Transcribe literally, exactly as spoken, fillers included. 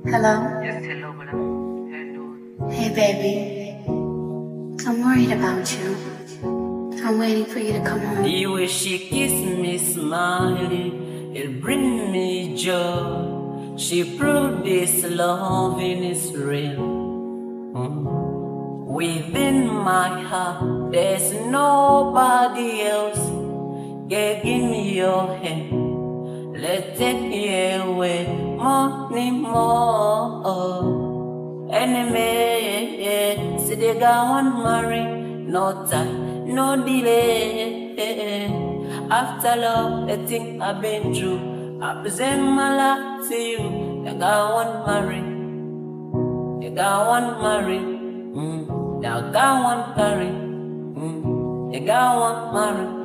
Hello? Yes, hello, madam. Hello. Hey, baby. I'm worried about you. I'm waiting for you to come home. The way she kissed me smiling, it brings me joy. She proved this loving is real. Mm. Within my heart, there's nobody else. Yeah, give me your hand. Let's take me away, money more. Enemy, see they got one marry, no time, no delay. After love, the thing I've been through, I present my life to you. They got one marry, they got one marry, mm. They got one carry, mm. They got one marry.